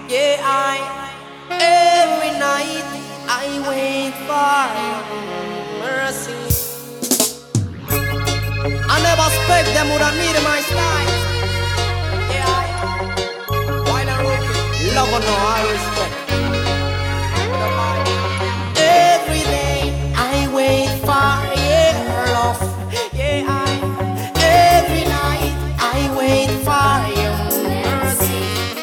Yeah, every night I wait for mercy. I never expect them would admire my style. Yeah, while I rookie, love or no, I respect. Every day I wait for your love. Yeah, every night I wait for your mercy.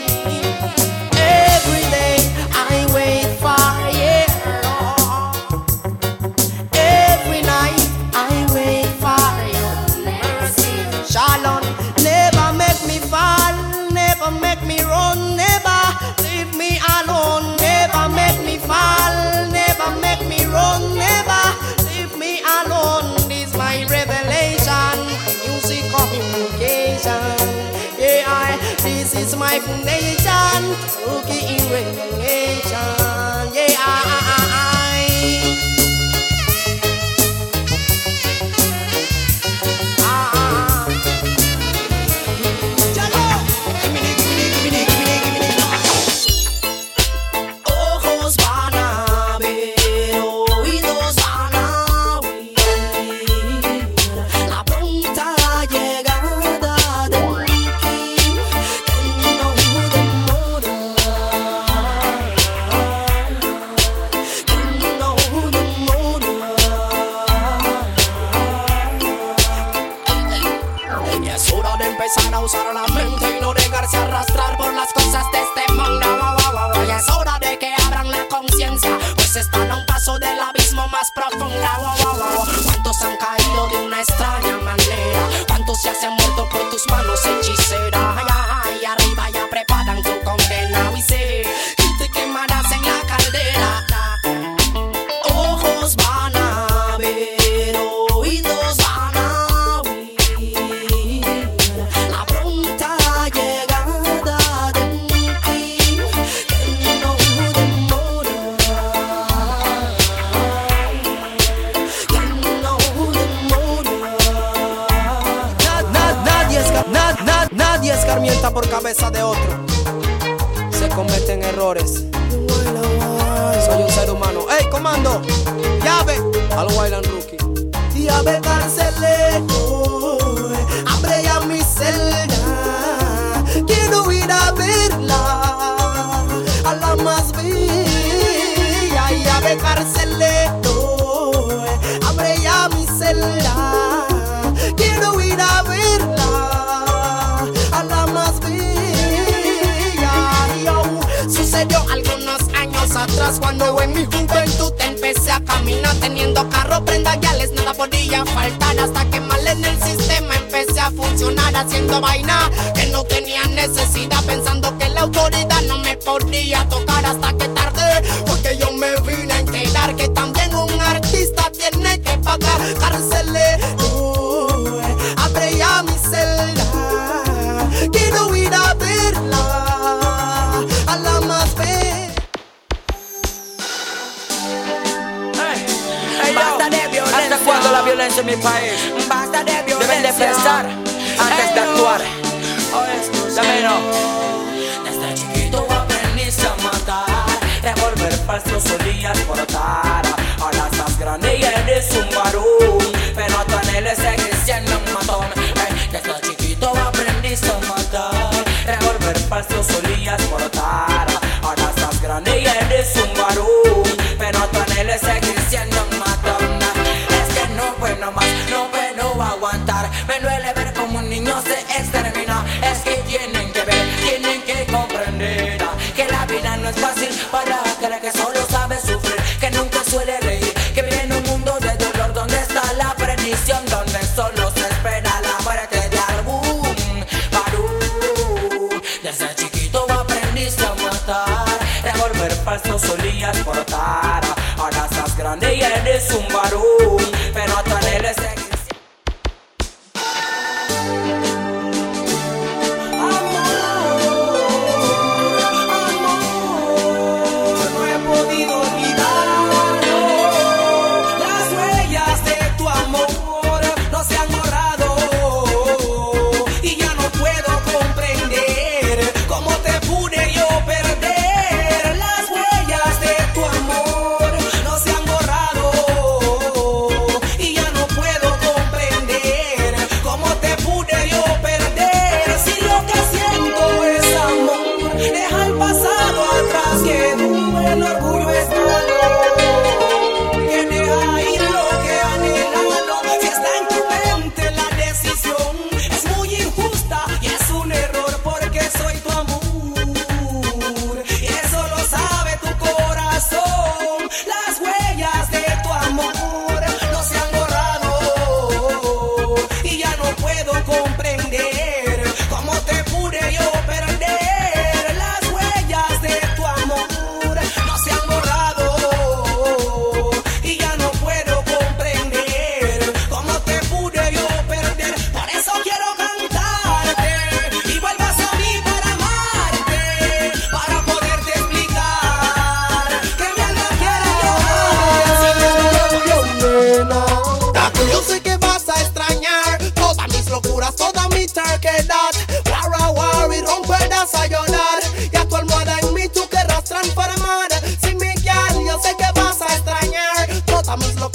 Every day I wait for your love. Every night I wait for your mercy. Shalom, never make me fall, never make me run, never leave me alone, never make me fall, never make me run, never leave me alone. This my revelation, music communication. Yeah, this is my foundation, rookie in revelation. Yeah, usar la mente y no dejarse arrastrar por las cosas de este mundo. Ya es hora de que abran la conciencia, pues están a un paso del abismo más profundo. ¿Cuántos han caído de una extraña manera? ¿Cuántos ya se han muerto por tus manos hechiceras? Y arriba ya preparan tu condena. Y sé que te quemarás en la caldera. Ojos van a ver, oídos van a oír la pronta llegada de un fin que no demora, que no demora. Nadie escarmienta por cabeza de otro, se cometen errores. Soy un ser humano. ¡Ey, comando! ¡Llave! Al Wayland Rookie. Llave carcelero, abre ya mi celda. Quiero ir a verla, a la más bella. Llave carcelero, abre ya mi celda. Quiero ir a verla, a la más bella. Sucedió algunos años atrás, cuando en mi juventud empecé a caminar teniendo carro, prenda, guiales, nada podía faltar, hasta que mal en el sistema empecé a funcionar, haciendo vaina que no tenía necesidad, pensando que la autoridad no me podía tocar, hasta que tardé, porque yo me vine a enterar que también un artista tiene que pagar. Carcelero, abre ya mi celda, quiero ir a verla, a la más bella. Basta de violencia. ¿Hasta cuándo la violencia en mi país? Basta de violencia. Deben de pensar antes de actuar. Escúchame, no. Desde chiquito aprendiste a matar, revolver falsos solías portar. Ahora estás grande y eres un varón, pero a tu anhelo sigues siendo un matón. Desde chiquito aprendiste a matar, revolver falsos solías portar. Ahora estás grande y eres un varón, pero a tu anhelo sigues siendo un matón. Es que no puedo más, no puedo aguantar. Me duele ver como un niño se extermina. Es que tienen que ver, tienen que comprender que la vida no es fácil para aquel que solo sabe sufrir, que nunca suele reír, que vive en un mundo de dolor donde está la perdición, donde solo se espera la muerte de algún varón. Desde chiquito aprendiste a matar, revolver falsos solías portar. Ahora estás grande y eres un varón, pero a tu anhelo es seguir. Y ya no puedo comprender cómo te pude yo perder.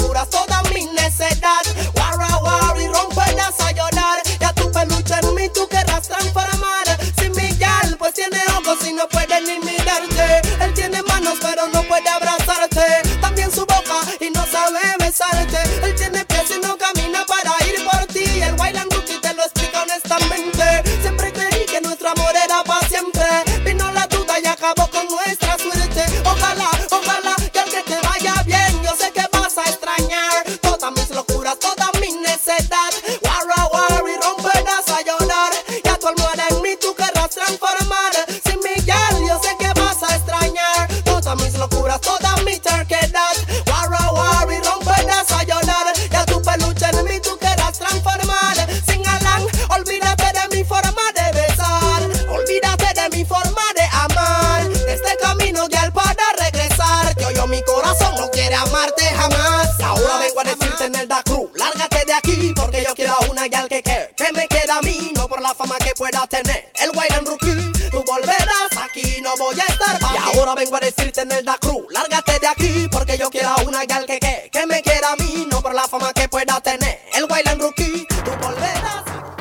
locuras, toda mi necedad. Guarra, guarra y romperás a llorar. Ya tu peluche en mí tú querrás transformar. Sin Miguel pues tiene ojos y no puede ni mirarte. Él tiene manos pero no puede abrazarte. También su boca y no sabe besarte. Él tiene pies y no camina para ir por ti. El Wayland Rookie te lo explica honestamente. Siempre creí que nuestro amor era para siempre. Vino la duda y acabó con nuestra suerte. Ojalá, ojalá que al que te vaya bien. Yo sé que vas a extrañar todas mis locuras, toda mi necedad. Guarra, guarra y romperás a llorar. Y a tu almohada en mí tú querrás transformar. Sin Miguel yo sé que vas a extrañar todas mis locuras, toda mi terquedad. Guarra, guarra y romperás a llorar. Y a tu peluche en mí tú querrás transformar. Sin Alan, olvídate de mi forma de besar. Olvídate de mi forma de amar. De este camino ya él para regresar. Que yo mi corazón no quiere amarte jamás. Ahora vengo a decirte en el Da Crew, lárgate de aquí porque yo quiero una gal que me queda a mí. No por la fama que pueda tener el Wayland Rookie. Tú volverás aquí, no voy a estar pa' Y ahora vengo a decirte en el Da Crew, lárgate de aquí porque yo quiero una gal que me quiera a mí. No por la fama que pueda tener el Wayland Rookie. Tú volverás.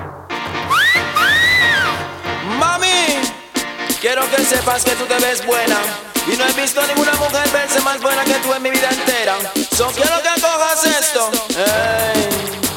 Mami, quiero que sepas que tú te ves buena. Y no he visto a ninguna mujer verse más buena que tú en mi vida entera. So quiero que cojas esto. Hey.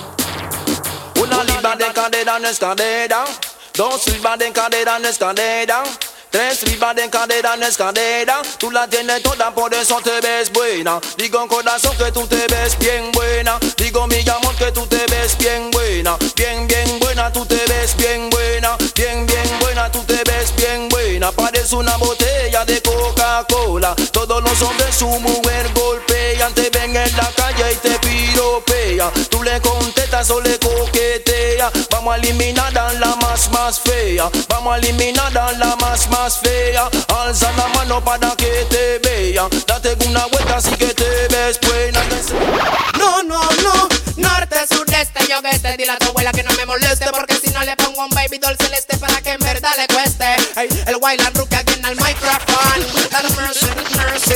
Una libra de cadera no es cadera. 2 libras de cadera no es cadera. 3 libras de cadera no es cadera. Tú la tienes toda, por eso te ves buena. Digo corazón que tú te ves bien buena. Digo mi amor que tú te ves bien buena. Bien, bien buena, tú te ves bien buena. Bien, bien buena, tú te ves bien buena. Parece una botella de Coca-Cola. Todos los hombres su mujer golpean. Te ven en la calle y te piropea. Tú le contestas o le coquetea. Vamos a eliminar a la más fea. Vamos a eliminar a la más fea. Alza la mano para que te vea. Date una vuelta así que te ves buena. No, no, no, norte, sudeste, yo oeste. Dile a tu abuela que no me moleste, porque si no le pongo un baby doll celeste para que en verdad le cueste. Hey, el Wayland Rookie aquí en el micrófono. Dale mercy, mercy.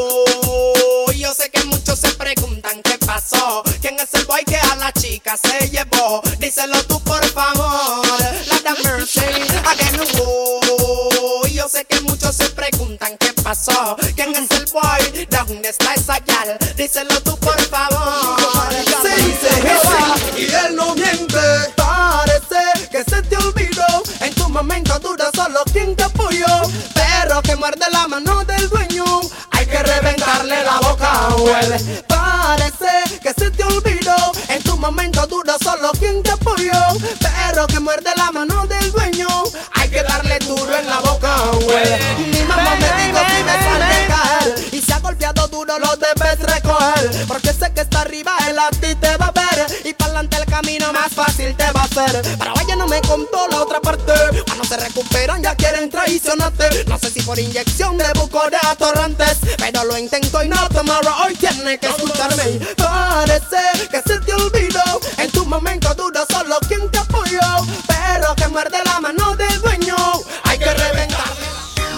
Oh, yo sé que muchos se preguntan qué pasó. ¿Quién es el boy que a la chica se llevó? Díselo tú por favor. La mercy, again. Oh, yo sé que muchos se preguntan qué pasó. ¿Quién es el boy? ¿Dónde está esa gal? Díselo tú por favor. Se dice Jehová y él no miente. Parece que se te olvidó. En tu momento dura solo quien te apoyó. Perro que muerde la mano del dueño, hay que reventarle la boca, huele. Parece que se te olvidó. En tu momento dura solo quien te apoyó. Perro que muerde la mano del dueño, hay que darle duro en la boca, huele. Mi mamá me dijo si me sale caer y se ha golpeado duro lo debes recoger, porque sé que está arriba él a ti te va a ver y para adelante el camino más fácil te va a hacer. Pero ella no me contó la otra parte. Cuando se recuperan ya quieren traicionarte. No sé si por inyección de buco de atorrantes, pero lo intento y no tomorrow. Hoy tiene que escucharme. Parece que se te olvidó. En tu momento duro solo quien te apoyó. Pero que muerde la mano del dueño, hay que reventarle.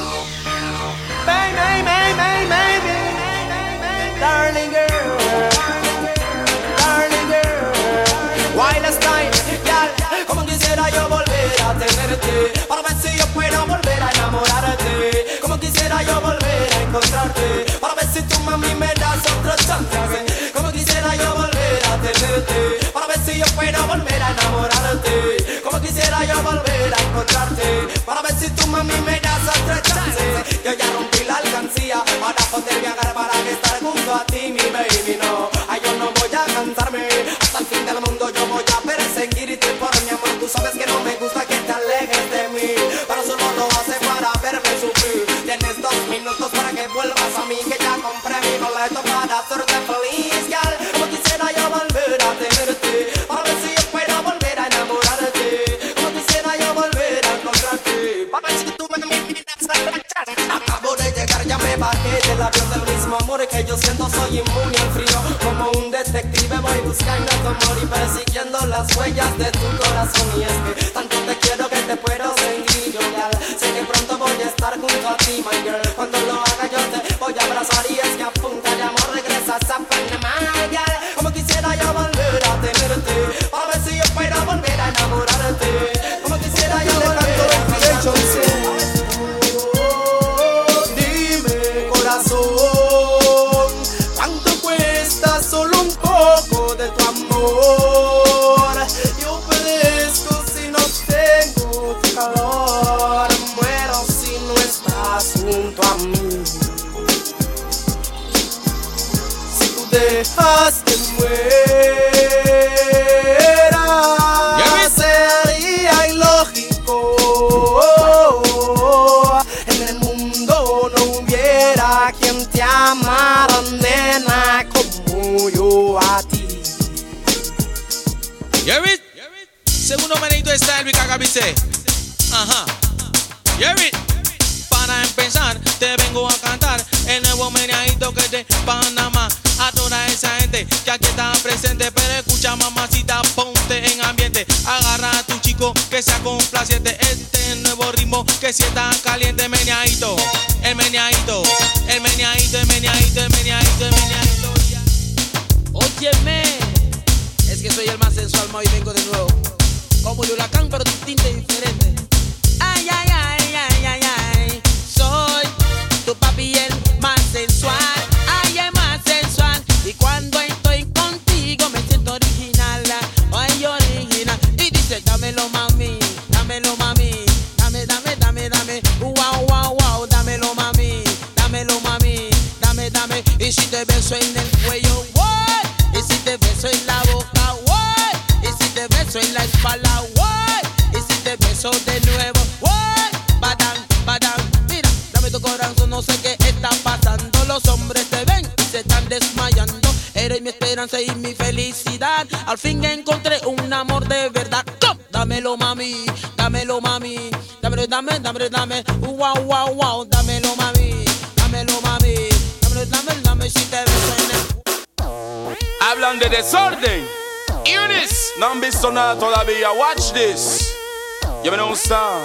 Baby, baby, baby, darling girl, darling girl. Wild style, girl. Como quisiera yo volver a tenerte, para ver si yo puedo volver a enamorarte. Como quisiera yo volver a encontrarte, para ver si tu mami me das otro chance. Como quisiera yo volver a tenerte, para ver si yo puedo volver a enamorarte. Como quisiera yo volver a encontrarte, para ver si tu mami me das otro chance. Yo ya rompí la alcancía para poder viajar, para que estar junto a ti, mi baby, no. Ay, yo no voy a cansarme, hasta el fin del mundo yo voy a perseguirte por mi amor. Tú sabes que no me gusta que te alejes de mí, pero solo lo haces para verme sufrir. Tienes 2 minutos para que vuelvas a mí, que ya compré mi boleto para hacerte feliz, girl. Como quisiera yo volver a tenerte, para ver si yo puedo volver a enamorarte. Como quisiera yo volver a encontrarte, para ver si tú me acabo de llegar, ya me bajé del avión del mismo amor que yo siento, soy inmune al frío. Como un detective voy buscando tu amor y persiguiendo las huellas de tu corazón. Y es que tanto te quiero que te puedo sentir yo, girl. Sé que pronto voy a estar junto a ti, my girl. Cuando lo haga yo te voy a abrazar y es que a punta de amor regresas a Panamá, girl. Yo perezco si no tengo tu calor. Muero si no estás junto a mí. Si tú dejas que muera, sería ilógico. En el mundo no hubiera quien te amara, nena, como yo a ti. Yerrit, segundo menito está el Cagabice. Ajá. Yerrit, para empezar te vengo a cantar el nuevo meneadito que es de Panamá. A toda esa gente que aquí está presente, pero escucha mamacita, ponte en ambiente. Agarra a tu chico que sea complaciente. Este nuevo ritmo que si está caliente, meneadito, el meneadito, el meneadito, el meneadito, el meneadito, el meneadito. Óyeme, es que soy el más sensual, ma, y vengo de nuevo. Como el huracán, pero distinto y diferente. Ay, ay, ay, ay, ay, ay. Soy tu papi, el más sensual. Ay, el más sensual. Y cuando estoy contigo me siento original. Ay, original. Y dice, dámelo, mami. Dámelo, mami. Dame, dame, dame, dame. Wow, wow, wow. Dámelo, mami. Dámelo, mami. Dame, dame. Y si te beso en el cuello, what? Y si te beso en la boca, what? Y si te beso en la espalda, what? Y si te beso de nuevo, what? Badán, badán. Mira, dame tu corazón, no sé qué está pasando. Los hombres te ven y se están desmayando. Eres mi esperanza y mi felicidad. Al fin encontré un amor de verdad. ¡Come! Dámelo, mami, dámelo, mami. Dámelo, dame, dámelo, dame. Wow, wow, wow. Dámelo, mami, dámelo, mami. Dámelo, dámelo, dame. Si te beso en el... Hablan de desorden. Eunice, no han visto nada todavía. Watch this. Ya me gusta.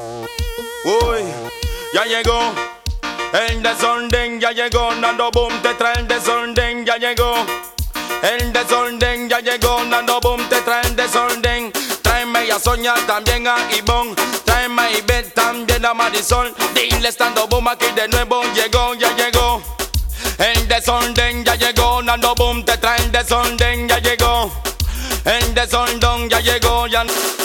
Uy, ya llegó el desorden, ya llegó. Nando Boom te trae el desorden, ya llegó. El desorden ya llegó. Nando Boom te trae el desorden. Tráeme a Sonia, también a Ivonne. Tráeme a Ivette, también a Marisol. Dile Nando Boom aquí de nuevo. Llegó, ya llegó. El desorden ya llegó. Nando Boom te trae el desorden, ya llegó. El desorden ya llegó, ya.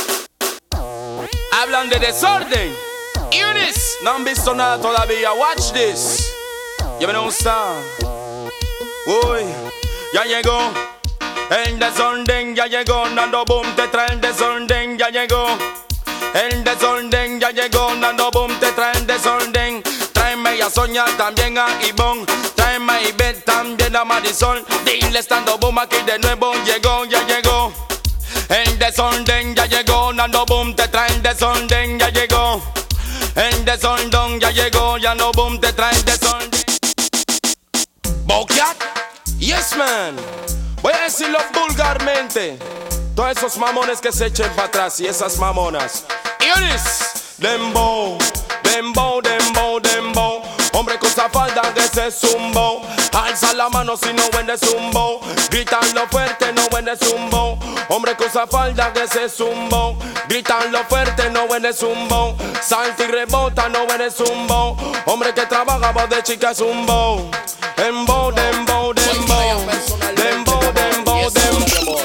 Hablan de desorden. Eunice, no han visto nada todavía. Watch this. Ya me gusta. Uy, ya llegó. El desorden ya llegó. Nando Boom te trae el desorden, ya llegó. El desorden ya llegó. Nando Boom te trae el desorden. Tráeme a Sonia, también a Ivonne. Tráeme a Ivette, también a Marisol. Dile Nando Boom aquí de nuevo. Llegó, ya llegó. El desorden ya llegó. Nando Boom te trae el desorden, ya llegó. El desorden ya llegó. Ya Nando Boom te trae el desorden. Bocat, yes man. Voy a decirlo vulgarmente. Todos esos mamones que se echen para atrás y esas mamonas. Eunice, dembow, dembow, dembow, dembow. Hombre con esa falda que se zumbo. Alza la mano si no vende zumbo. Gritanlo fuerte, no vende zumbo. Hombre con esa falda que se zumbo. Gritanlo fuerte, no vende zumbo. Salta y rebota, no vende zumbo. Hombre que trabaja voz de chica zumbo. Dembow, dembow, dembow. Dembow, dembow, dembow.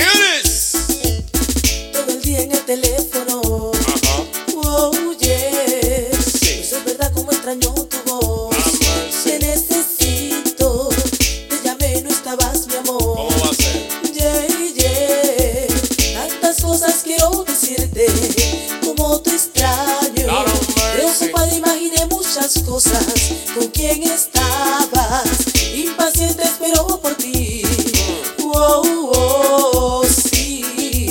Todo el día en el teléfono. Oh, yes. Eso es verdad como extraño tu voz. Te necesito. Te llamé, no estabas, mi amor. ¿Cómo va a ser? Yeah, yeah. Tantas cosas quiero decirte. Como te extraño. Preocupada imaginé muchas cosas. Con quién estabas. Impaciente espero por ti. Oh, oh, sí.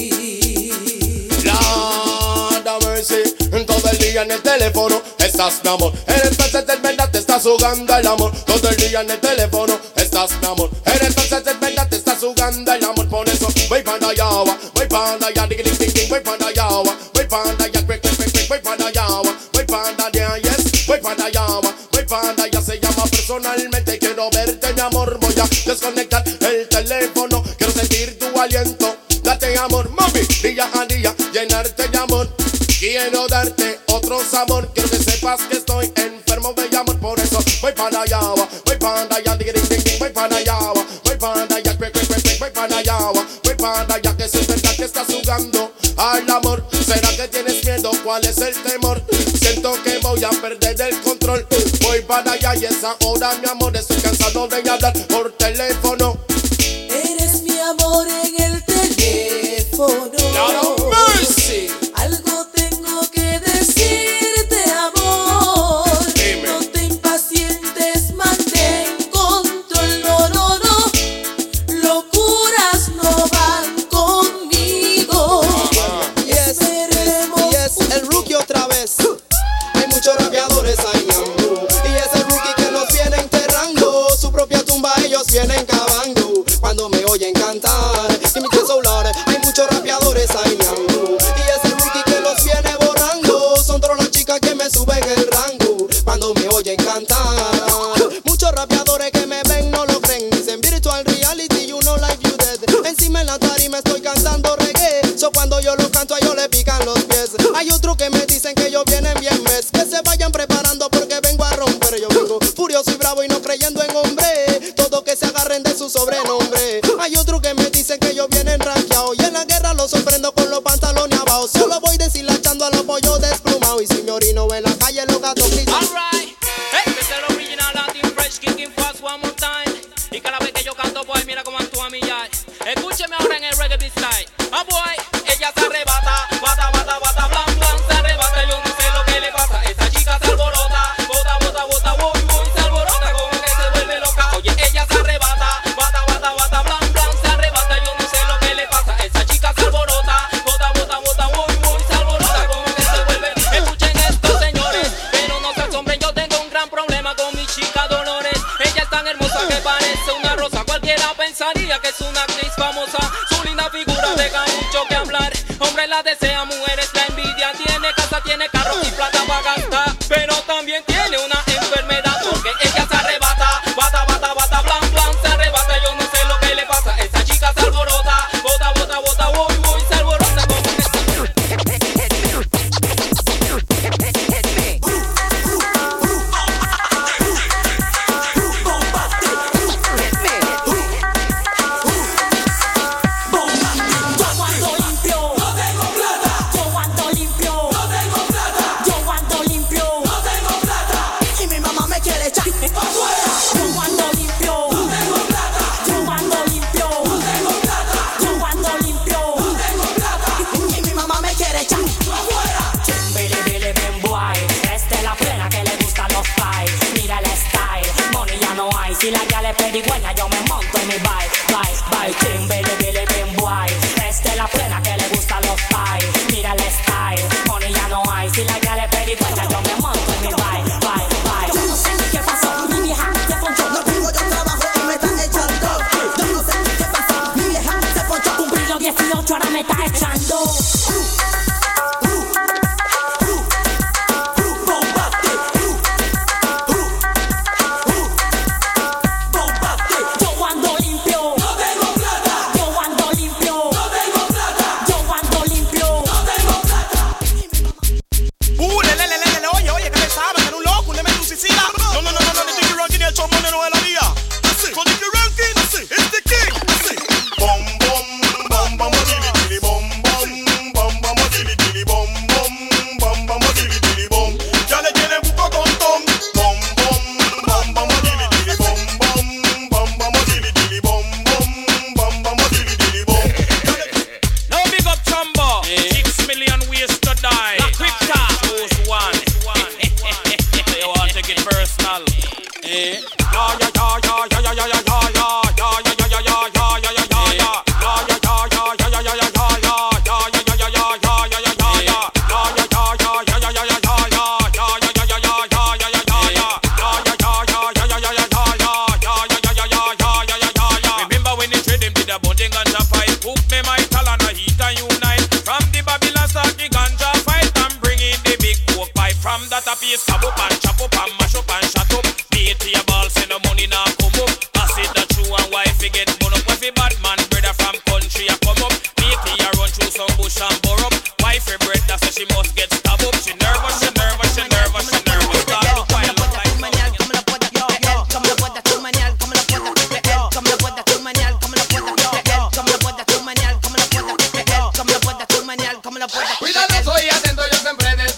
Lord mercy, todo el día en el teléfono estás, mi amor. Eres perfecta, es verdad, te estás jugando el amor. Todo el día en el teléfono estás, mi amor. Eres perfecta, es verdad, te estás jugando el amor. Por eso voy para allá, voy para allá, ding, ding, ding, ding, voy para allá, voy para allá, quick, quick, quick, quick, voy para allá, voy para allá, yes, voy para allá, voy para allá. Se llama personalmente, quiero verte, mi amor. Voy a desconectar el teléfono, quiero sentir tu aliento. Date amor, mami, día a día, llenarte de amor. Quiero darte otro sabor, quiero que sepas que estoy enfermo de amor. Por eso voy para allá, voy para allá, ding, ding, ding, ding, voy para allá, voy para allá, quick, quick, quick, voy para allá, voy para cuál es el temor. Siento que voy a perder el control. Voy para allá y esa hora, mi amor, estoy cansado de hablar por teléfono. Eres mi amor en el teléfono. Lord of mercy. Algo tengo que decirte, amor. Dime. No te impacientes, mantén control. No, no, no. Locuras no van conmigo. Yes, el rookie otra vez. Hay muchos rapeadores ahí, y es el rookie que nos viene enterrando. Su propia tumba ellos vienen cavando. Cuando me oyen cantar, y mi solar, hay muchos rapeadores ahí, y es el rookie que los viene borrando. Son todas las chicas que me suben el rango. Cuando me oyen cantar, muchos rapeadores que me ven no lo creen. Dicen virtual reality, you know like you dead. Encima en la tarima estoy cantando reggae. So cuando yo lo canto a ellos le pican los pies. Hay otros que me dicen que ellos vienen bien mes. Que se vayan preparando porque vengo a romper. Yo vengo furioso y bravo y no creyendo en hombre. Todo que se agarren de su sobrenombre. Hay otros que me dicen que ellos vienen rankeados. Y en la guerra los sorprendo con los pantalones abajo. Solo voy deshilachando a los pollos desplumados. Y si me orino en la calle los gatos gritan. Alright, hey, este es el original Latin Fresh, kicking fast one more time. Y cada vez que yo canto, boy, mira cómo actúa mi yay. Escúcheme ahora en el reggae beat style. Ah, boy, ella se arrebata, bata, bata, bata, blan, blan, se arrebata. Yo no sé lo que le pasa, esa chica se alborota, bota, bota, bota, voy, voy, se alborota, como que se vuelve loca. Oye, ella se arrebata, bata, bata, bata, blan, blan, se arrebata. Yo no sé lo que le pasa, esa chica se alborota, bota, bota, bota, voy, voy, se alborota, como que se vuelve. Escuchen esto, señores, pero no se asombren, yo tengo un gran problema con mi chica Dolores. Ella es tan hermosa que parece una rosa. Cualquiera pensaría que es una actriz famosa. Su linda figura deja mucho que hablar. Hombres la desean, mujeres la envidian. Tiene casa, tiene carro y plata para gastar. Pero también tiene una enfermedad, porque ella se arrebata, bata, bata, bata, blan, blan, se arrebata. Yo no sé lo que le pasa, esa chica se alborota, bota, bota, bota, voy, voy, se alborota como que si la ya le pedigüeña, yo me monto en mi bike, bike, bike. Chim, billy, billy, bim, boy. Esta es la plena que le gustan los pies. Mira el style, money ya no hay. Si la ya le pedigüeña, yo me monto en mi bike, bike, bike. Yo no sé qué pasó, mi vieja se ponchó. No tengo yo trabajo y me están echando. Yo no sé qué pasó, mi vieja se ponchó. Cumplí los 18, ahora me está echando. Cuidado, soy atento, yo siempre de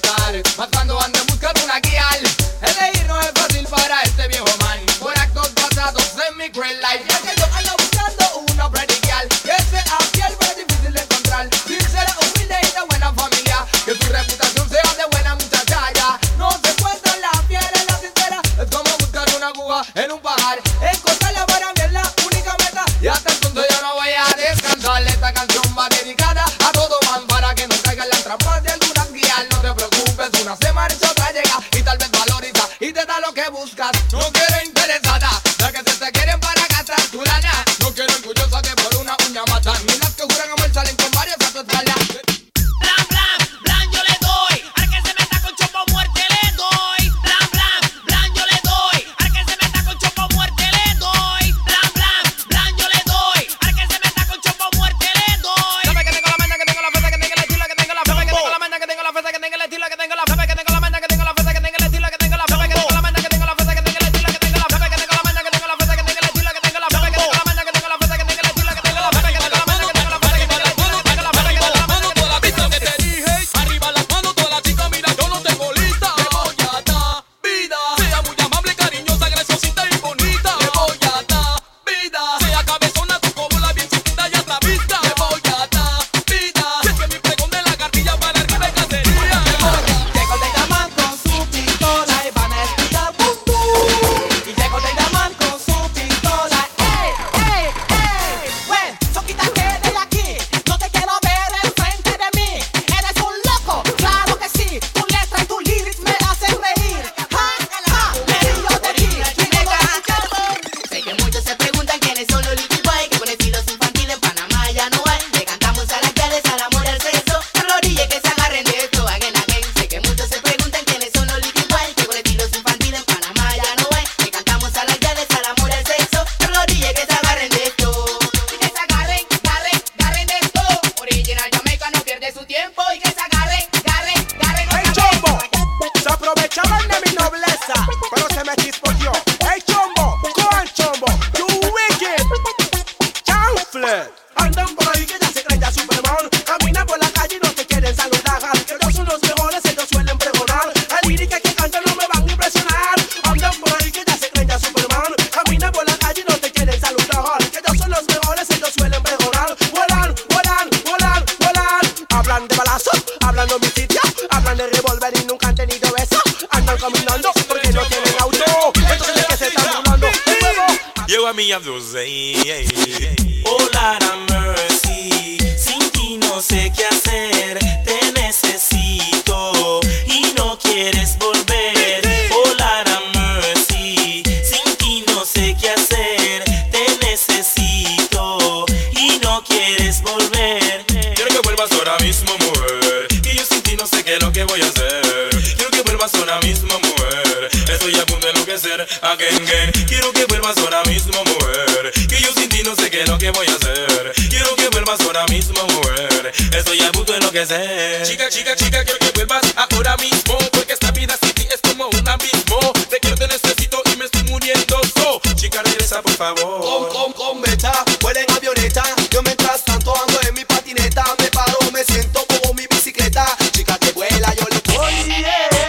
Superman. Camina por la calle y no te quieren saludar. Que ellos son los mejores, ellos suelen pregonar. La lírica que cantan no me van a impresionar. Andan por ahí que ya se creen ya Superman. Camina por la calle y no te quieren saludar. Que ellos son los mejores, ellos suelen pregonar. Vuelan, vuelan, vuelan, vuelan. Hablan de balazos, hablan de homicidio, hablan de revólver y nunca han tenido eso. Andan caminando porque no tienen auto. Entonces de que se están burlando. Yo a mí hablo de Oh, Lord have mercy, sin ti no sé qué hacer, te necesito y no quieres volver. Oh, Lord have mercy, sin ti no sé qué hacer, te necesito y no quieres volver. Quiero que vuelvas ahora mismo, mujer, que yo sin ti no sé qué es lo que voy a hacer. Quiero que vuelvas ahora mismo, mujer, estoy a punto de enloquecer. Again. Quiero que vuelvas ahora mismo, mujer, que yo sin ti no sé qué es lo que voy a hacer. Quiero que vuelvas ahora mismo, mujer, estoy a punto de enloquecer. Chica, quiero que vuelvas ahora mismo, porque esta vida sin ti es como un abismo. Te quiero, te necesito y me estoy muriendo. Chica, regresa por favor. Con beta, vuelen avioneta. Yo mientras tanto ando en mi patineta. Me paro, me siento como mi bicicleta. Chica que vuela, yo le voy.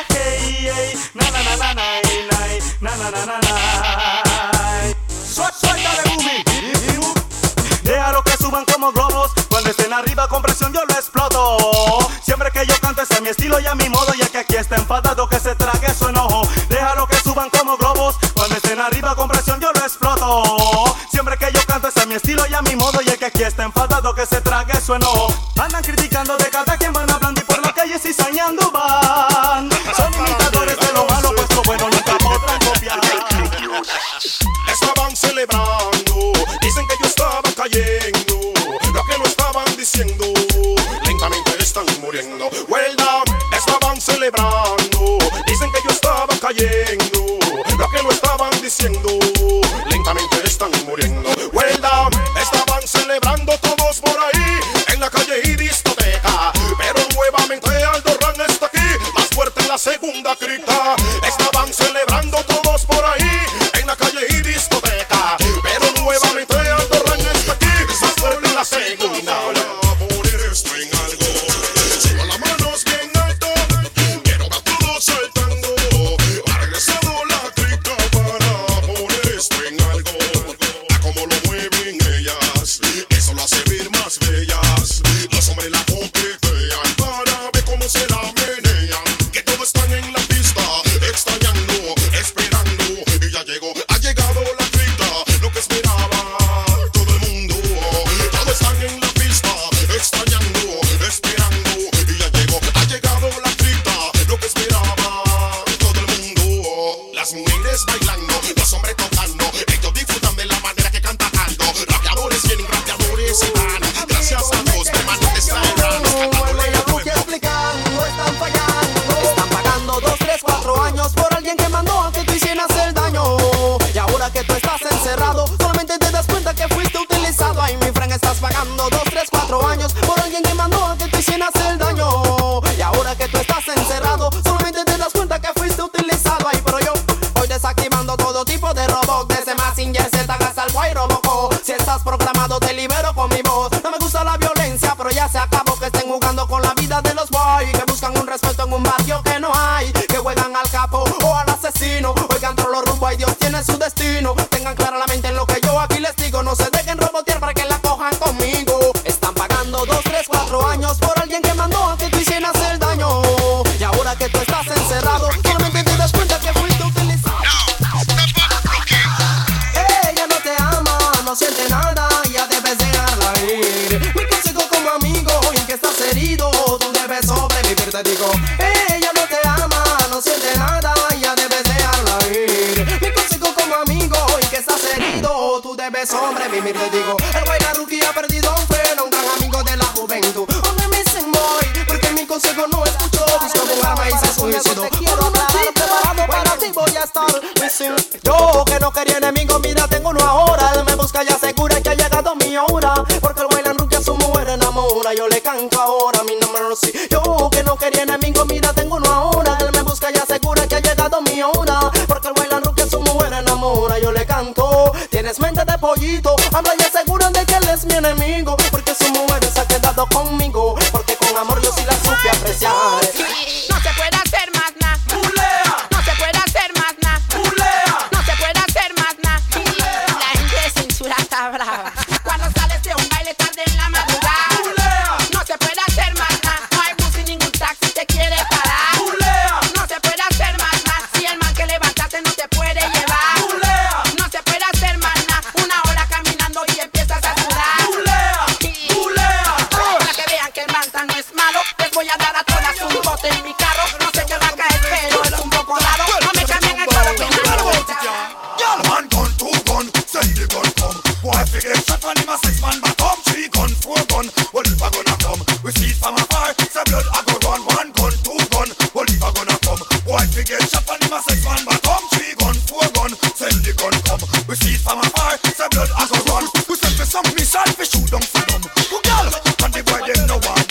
Suéltale, Boomy. Déjalo que suban como globos. Cuando estén arriba con presión yo lo exploto. Siempre que yo canto ese es mi estilo y a mi modo. Y el que aquí está enfadado que se trague su enojo. Déjalo que suban como globos. Cuando estén arriba con presión yo lo exploto. Siempre que yo canto ese es mi estilo y a mi modo. Y el que aquí está enfadado que se trague su enojo. Andan criticando de cada quien van hablando y por la calle cizañando van. Son imitadores de lo malo, pues lo bueno nunca podrán copiar. Estaban celebrando, dicen que yo estaba cayendo. Lo que no estaban diciendo, lentamente están muriendo. Well down, estaban celebrando, dicen que yo estaba cayendo. Lo que no estaban diciendo, lentamente están muriendo. Well down, estaban celebrando todos por ahí, en la calle y discoteca. Pero nuevamente Aldo Ran está aquí, más fuerte en la segunda cripta. Estaban celebrando todos por ahí, en la calle y discoteca. Pero nuevamente Aldo Ran está aquí, más fuerte en la segunda. Poner esto en algo, suban las manos bien alto, quiero ver todos saltando. Ha regresado la cripta para poner esto en algo. A como lo mueven ellas, eso lo hace ver más bellas. Los hombres la coquetean para ver cómo se la menean. Que todos están en la pista, extrañando, esperando. Y ya llegó, ha llegado la cripta, lo que esperaba todo el mundo. Todos están en la pista, extrañando, esperando. Y ya llegó, ha llegado la cripta, lo que esperaba todo el mundo. Las mujeres bailando, los hombres tocando, ellos disfrutan de la manera que canta Aldo. Rapeadores vienen, rapeadores se van. Gracias a Dios, permanentes traerán. Explicando, están fallando. Están pagando 2, 3, 4 años por alguien que mandó a que tú hicieras el daño. Y ahora que tú estás encerrado, solamente te das cuenta que fuiste utilizado. Ay, mi friend, estás pagando 2, 3, 4 años por alguien que mandó a que tú hicieras el daño. Y ahora que tú estás encerrado, solamente te das cuenta que fuiste utilizado. Ay, pero yo voy desactivando todo tipo de robots. Desde Mazinger, Z, Salvo y Robocop. Si estás programado, te libero con mi voz. No me gusta la violencia, pero ya se acabó. Que estén jugando con la vida de los boys, que buscan un respeto en un barrio que no hay, que juegan al capo o al asesino. Oigan todos los rumbos y Dios tiene su destino. Tengan clara la mente en lo que yo aquí les digo. No se dejen robotear para que la cojan conmigo. Están pagando 2, 3, 4 años por alguien que mandó a que tú hicieras el daño. Y ahora que tú estás encerrado, solamente te das cuenta que fuiste utilizado. Ella no te ama, no siente nada, ya debes dejarla ir. Mi consejo como amigo, y que estás herido, tú debes sobrevivir, te digo. Ella no te ama, no siente nada, ya debes dejarla ir. Mi consejo como amigo, y que estás herido, tú debes sobrevivir, te digo. El Guayna Rookie ha perdido un freno, un gran amigo de la juventud. Donde me dicen boy, porque mi consejo no escuchó. Buscó un arma y se suicidó. Por un estoy preparado para ti voy a estar. Yo que no quería enemigo, mira tengo uno ahora. Él me busca y asegura que ha llegado mi hora. Porque el Guayna Rookie a su mujer enamora. Yo le canto ahora mi nombre Rosy. Yo que no quería enemigo, mira tengo uno ahora. Él me busca y asegura que ha llegado mi hora. Porque el Guayna Rookie a su mujer enamora. Yo le canto. Tienes mente de pollito, habla y aseguran de que él es mi enemigo. Porque su mujer se ha quedado conmigo. gun, Oliver gonna come. We see it from afar, say blood I go run. 1 gun, 2 gun, Oliver gonna come. Boy we get shot and him a 6 man but come. 3 gun, 4 gun, send the gun come. We see it from afar, say blood I go run. We send for some missile, we shoot down for them. Who girl, and the boy them no one.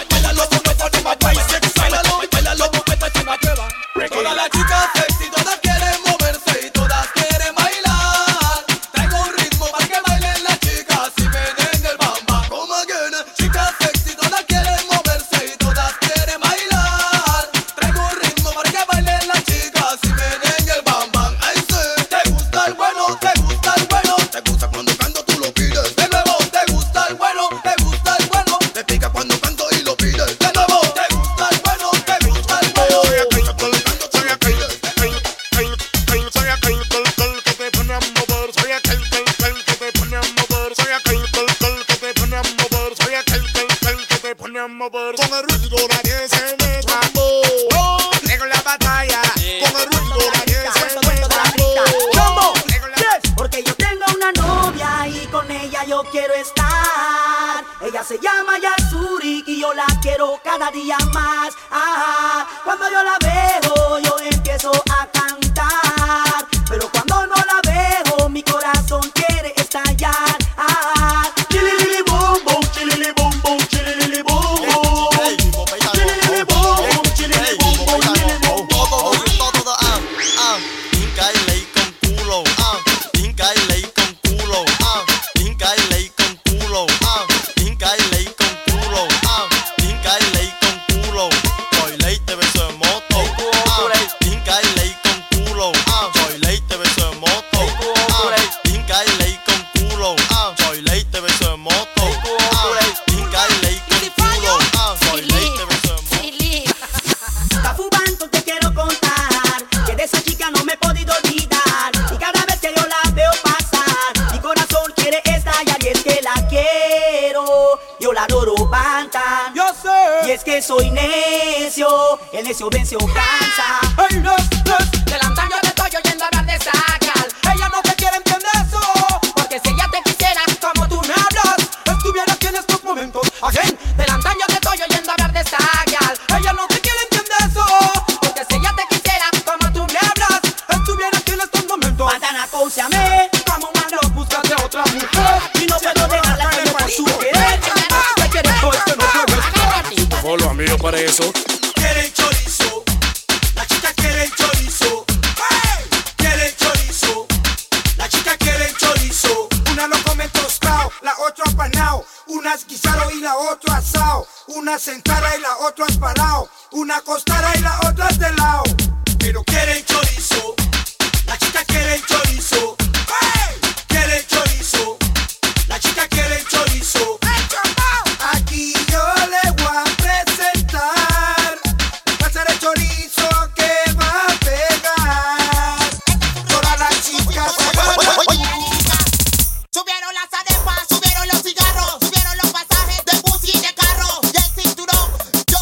Todas las chicas sexy, todas quieren moverse y todas quieren bailar. Traigo un ritmo para que bailen las chicas y me den el bamba. Como again, chicas sexy, todas quieren moverse y todas quieren bailar. Traigo un ritmo para que bailen las chicas y me den el bamba. Ay sí, te gusta el bueno, te gusta el bueno. Te gusta cuando canto tú lo pides de nuevo. Te gusta el bueno, te gusta el bueno. Te pica cuando canto y lo pides de nuevo. Te gusta el bueno, te gusta el bueno. Con el ruido nadie se me tramó. Tengo la batalla. Con el ruido nadie se me tramó. Porque yo tengo una novia y con ella yo quiero estar. Ella se llama Yasuri y yo la quiero cada día más. Ah, cuando yo la veo yo empiezo a cantar. Pero cuando no la veo mi corazón quiere estallar. Ah, chilili boom boom, chilili boom boom, chilili boom boom. Chilili boom boom, chilili boom boom, chilili boom boom. Pinca y ley con culo, pinca y ley con culo, pinca y ley con culo, pinca y ley con culo, pinca y ley con culo. Soy ley te beso en moto, pinca y ley con culo, soy ley te beso en moto, pinca y ley con culo, soy ley te beso en moto, pinca y ley con culo, soy ley te beso en moto. Tafubanto te quiero contar que de esa chica no me he podido olvidar. Y cada vez que yo la veo pasar, mi corazón quiere estallar. Y es que la quiero, yo la adoro banta. Yo sé. Y es que soy necio, el necio vence o cansa. Hey, de la antaño te estoy oyendo hablar de esa gal. Ella no te quiere entender eso, porque si ella te quisiera como tú me hablas, estuviera aquí en estos momentos. Again, de la antaño te estoy oyendo hablar de esa gal. Ella no te quiere entender eso, porque si ella te quisiera como tú me hablas, estuviera aquí en estos momentos. Matan acónciame, Como un malo, búscate a otra mujer. y no puedo dejarla caer por su querer. ¿Qué quieres? No, es que no puedes. Follow amigo para eso. Quieren chorizo, la chica quiere chorizo. ¡Hey! Quieren chorizo, la chica quiere chorizo. Una lo come tostado, la otra apanao. Una es guisado y la otra asado. Una sentada y la otra espalao. Una acostada y la otra de lado. Pero quieren chorizo, la chica quiere chorizo. ¡Hey! Quieren chorizo, la chica quiere chorizo. Aquí yo le voy a presentar. Va a ser el chorizo que va a pegar. Todas las chicas. Subieron las arepas, subieron los cigarros, subieron los pasajes de bus y de carro. Y el cinturón,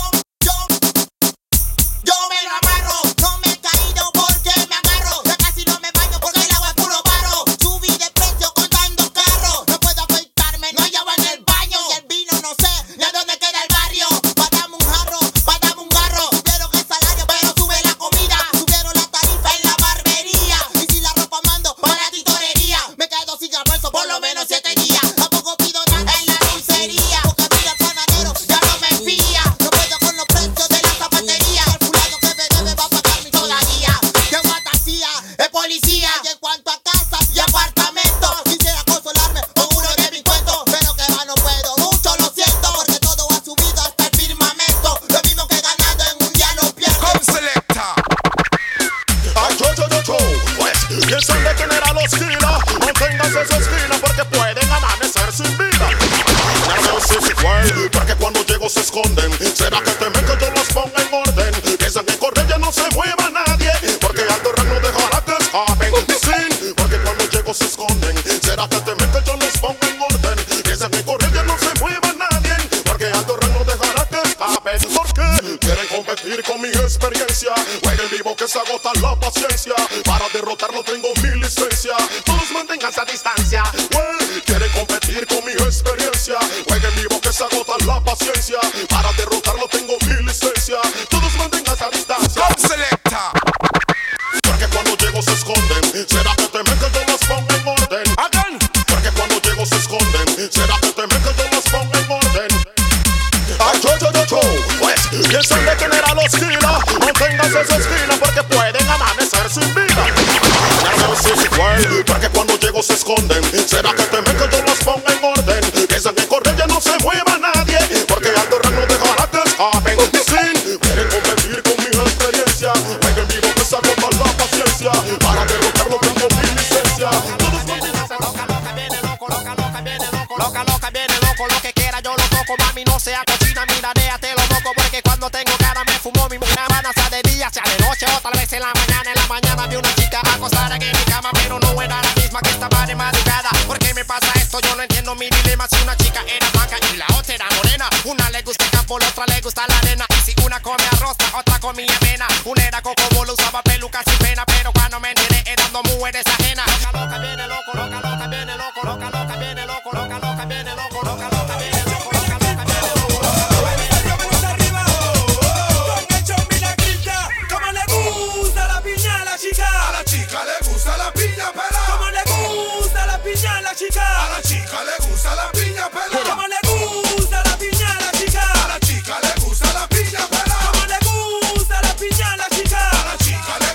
yo me lo amarro. No me he caído porque me agarro. Ya casi no me baño porque el agua es puro barro. Subí de precio contando carros. No puedo afeitarme, no hay agua en el baño. Y el vino no sé ni a dónde queda el barrio. Pátame un jarro, pátame un garro. Subieron el salario pero sube la comida. Subieron la tarifa en la barbería. Y si la ropa mando para la titorería. Me quedo sin almuerzo por lo menos 7 días. Tampoco pido nada en la dulcería. Porque a mí el panadero ya no me fía. No puedo con los precios de la zapatería. El fulano que me debe va a pagarme todavía. Que fantasía, es policía. Y en cuanto a casas y apartamentos, quisiera consolarme con uno de mis cuentos. Pero que va no puedo, mucho lo siento. Porque todo ha subido hasta el firmamento. Lo mismo que ganando en un día lo pierdo. Come selecta. Pues, piensan de quién era los kilos. Manténganse su esquina porque pueden amanecer sin vida. Ya no sé si fue, porque cuando llego se esconden. ¿Será que temen que yo los ponga en orden? Piensan que correr ya no se mueva nadie, porque Aldo Rank no dejará que escapen. Sí, porque cuando llego se esconden. ¿Será que temen que yo los ponga en orden? Piensan que correr ya no se mueva nadie, porque Aldo Rank no dejará que escapen. ¿Por qué? Quieren competir con mi experiencia. Jueguen vivo que se agota la paciencia. Para derrotarlo tengo mi licencia. Todos manténganse a distancia. Quieren competir con mi experiencia. Jueguen vivo que se la paciencia. Para derrotarlo tengo mi licencia. Todos mantengan a distancia. Selecta. Porque cuando llego se esconden. ¿Será que temen que yo los ponga en orden? Again. Porque cuando llego se esconden. ¿Será que temen que yo los ponga en orden? Pues piensan detener a los giras. Manténganse en su esquina porque pueden amanecer sin vida. Porque cuando llego se esconden. ¿Será que temen que yo los ponga en orden? Piensan que correr ya no se mueva nadie, porque Aldo Rank no dejará que escapen. Sin quieren competir con mi experiencia, hay en vivo que se agota la paciencia. Para derrotarlo tengo mi licencia. Todos Loca, viene loco, loca, viene loco. Loca, viene loco, lo que quiera yo lo toco. Mami, no sea cochina, mira, déjate lo loco. Porque cuando tengo cara me fumo mi mujer. Van a ser de día, sea de noche o tal vez en la mañana. En la mañana vi una chica acostada en mi cama, pero no era la misma que estaba de madrugada. ¿Por qué me pasa esto? Yo no entiendo mi dilema. Si una chica era blanca y la otra era morena, una le gusta el campo, la otra le gusta la arena. Y si una come arroz, la otra comía avena. Una era cocobolo, usaba pelucas sin pena, pero cuando me enteré eran dos mujeres ajenas. Loca, viene loco, loca, viene loco, loca, viene loco, loca, viene loco, loca, viene loco. A la chica le gusta la piña pelada. ¿Cómo le gusta la piña a la chica? A la chica le gusta la piña pelada. ¿Cómo le gusta la piña a la chica? A la chica le gusta la piña pelada. ¿Cómo le gusta la piña a la chica? A la chica le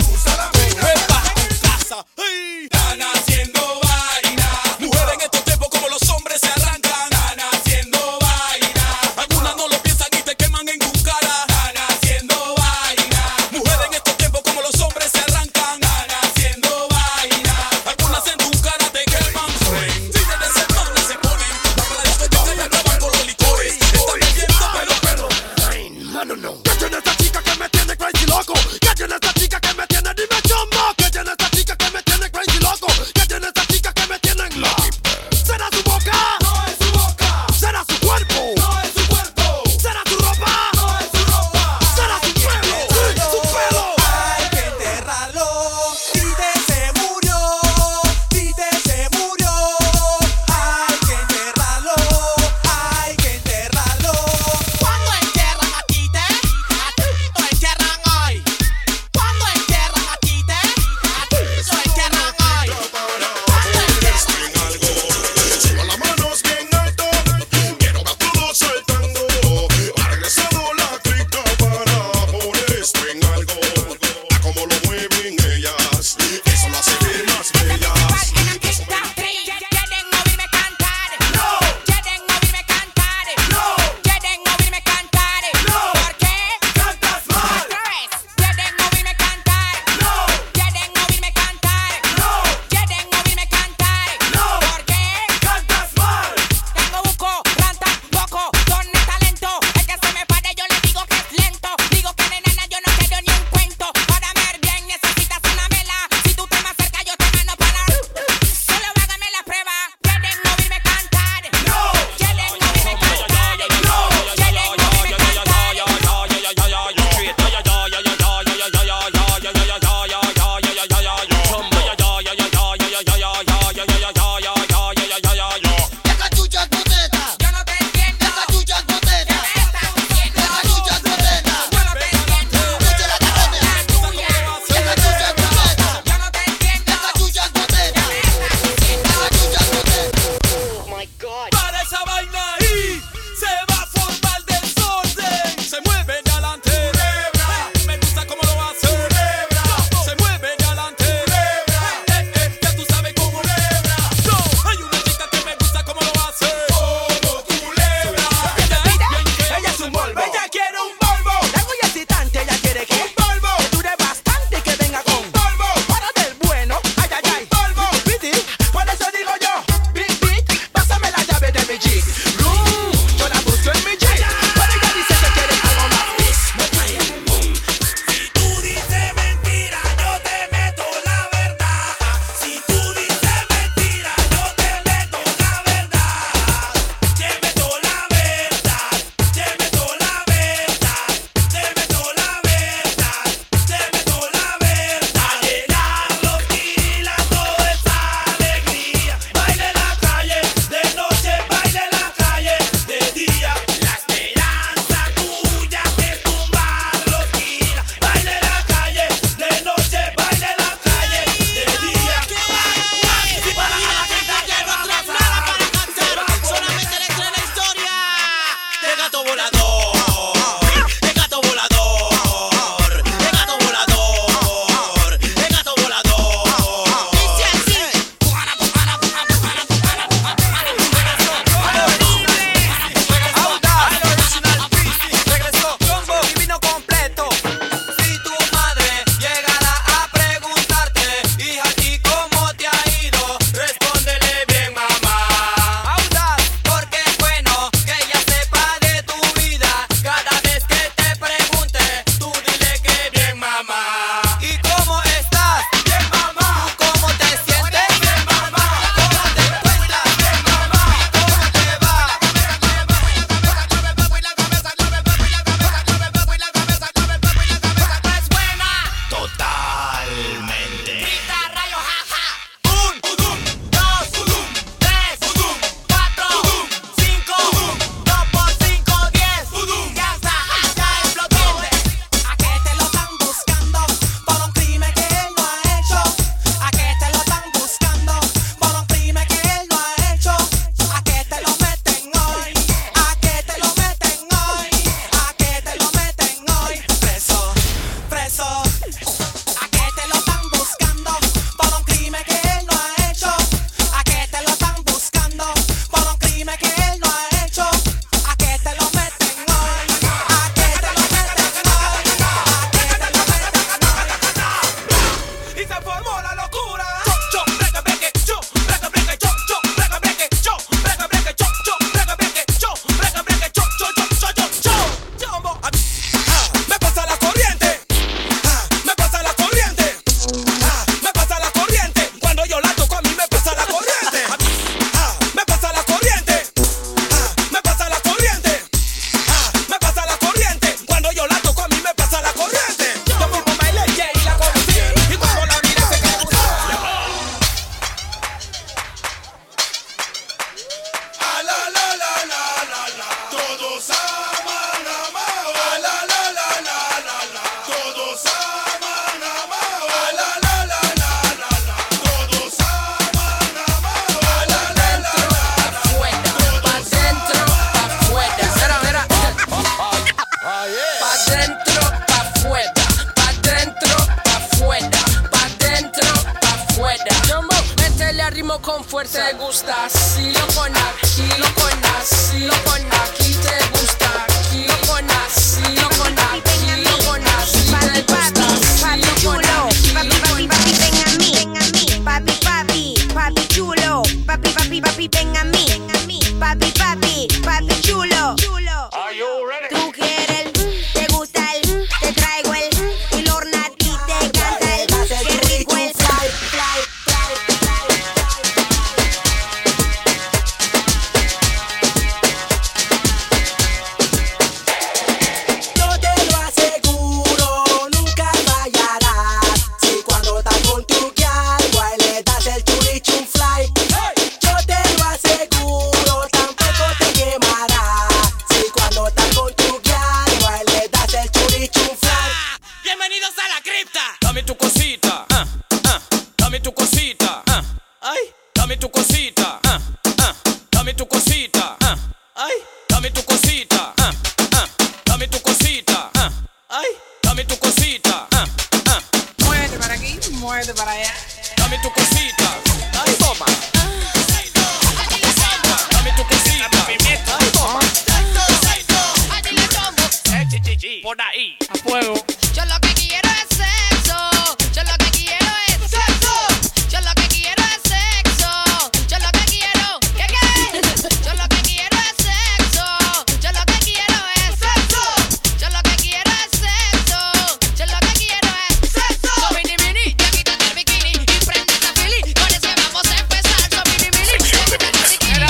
por ahí. A fuego. Yo lo que quiero es sexo. Yo lo que quiero es sexo. Yo lo que quiero es sexo. Yo lo que quiero. ¿Qué? Yo lo que quiero es sexo. Yo lo que quiero es sexo. Yo lo que quiero es sexo. Yo lo que quiero es sexo. So mini mini, ya quítate el bikini y prende esa fili. Con ese vamos a empezar. So mini mini, ya quítate el bikini y prende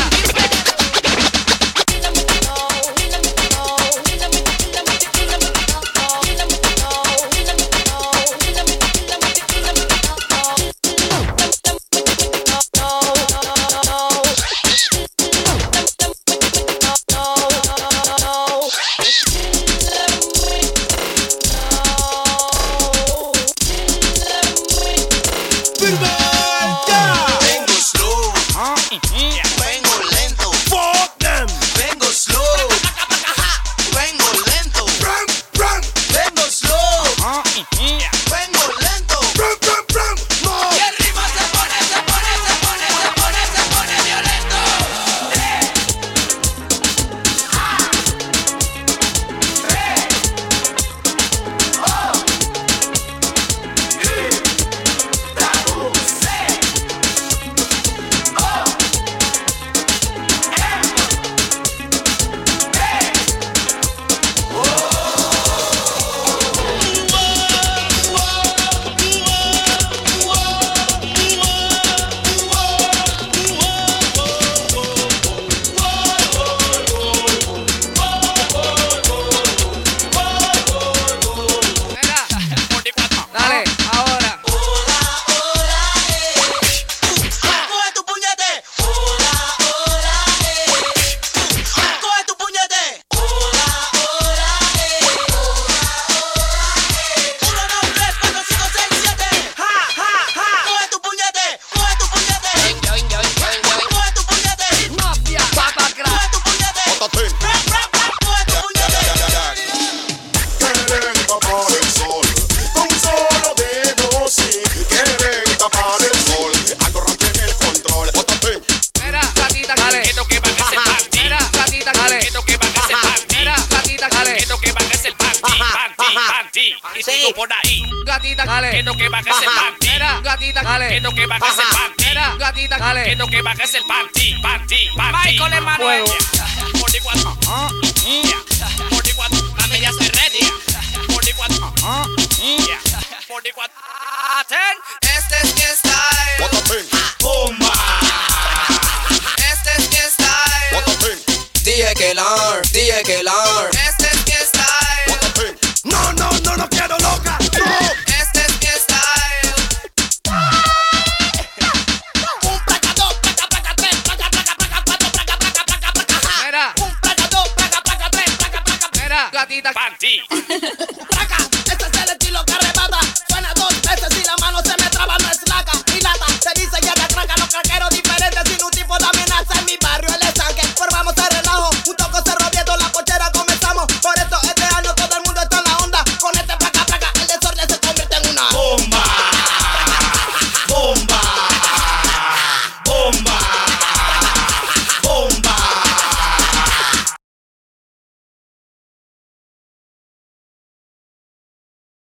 Vengo slow, vengo lento. Fuck them. Vengo slow, vengo lento. Vengo slow, vengo lento. Y el ritmo se pone violento. Dale, ahora. Coge tu puñete. Coge tu puñete. 1, 2, 3, 4, 5, 6, 7. Coge tu puñete. Coge tu puñete. Coge tu puñete. mafia, papacra. Coge tu puñete. Coge tu puñete. Quieren tapar el sol con un solo dedo, sí. Quieren tapar el sol, agarran el control. Mira, gatita, dale. Quiero que bajes el party. Mira, gatita, dale. Quiero que bajes el party. Mira, gatita, dale. Quiero que bajes el party. Y sigo por ahí. Gatita, dale. Quiero que bajes el party. Mira, gatita, dale. Quiero que bajes el party. Mira, gatita, dale. Quiero que bajes el party. Michael Emanuel. Fuego. 44. 44. Mami, ya estoy ready. 44. 44. Este es mi style. Bomba. Este es mi style. Dije que lar. Este es mi style. No quiero loca. No. Este es mi style. Un placa, dos, placa, placa, tres, placa, placa, placa, cuatro, placa, placa, placa, placa, ja. Mira, Un placa, dos, placa, placa, tres, placa, placa, mira, gatita. Party.